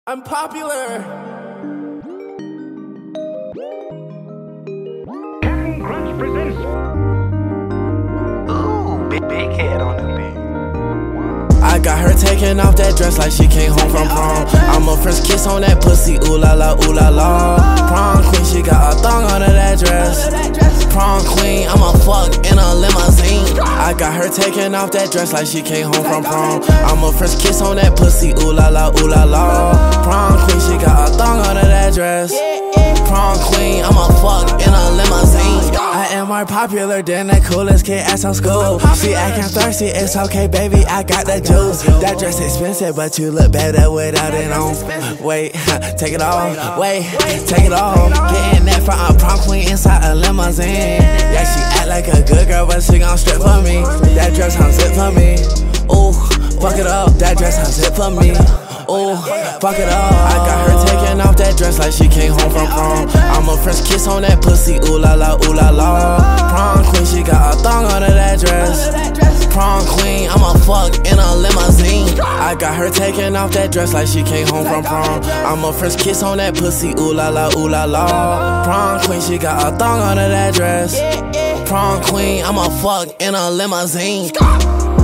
I'm popular. Captain Crunch presents. Ooh, big head on the beat. I got her taking off that dress like she came home from prom. I'm a first kiss on that pussy, ooh la la, ooh la la. Prom queen, she got a thong under that dress. Prom queen, I'm a fuck in a limousine. I got her taking off that dress like she came home from prom. I'm a first kiss on that pussy, ooh la la, ooh la la. Prom queen, she got a thong under that dress. Prom queen, I'm a fuck in a limousine. I am more popular than the coolest kid at some school. She acting thirsty, it's okay, baby, I got the juice. That dress expensive, but you look better without it on. Wait, take it off. Wait, take it off. Getting that from a prom queen inside a limousine. Yeah, she act like a good girl, but she gon' strip for me. That dress unzip for me. Ooh, fuck it up. That dress unzip for me. Ooh, fuck it up. I got her taking off that dress like she came home from prom. I'm a French kiss on that pussy, ooh la la, ooh la la. Prom queen, she got a thong under that dress. Prom queen, I'm a fuck in a limousine. I got her taking off that dress like she came home from prom. I'm a French kiss on that pussy, ooh la la, ooh la la. Prom queen, she got a thong under that dress. Prom queen, I'm a fuck in a limousine.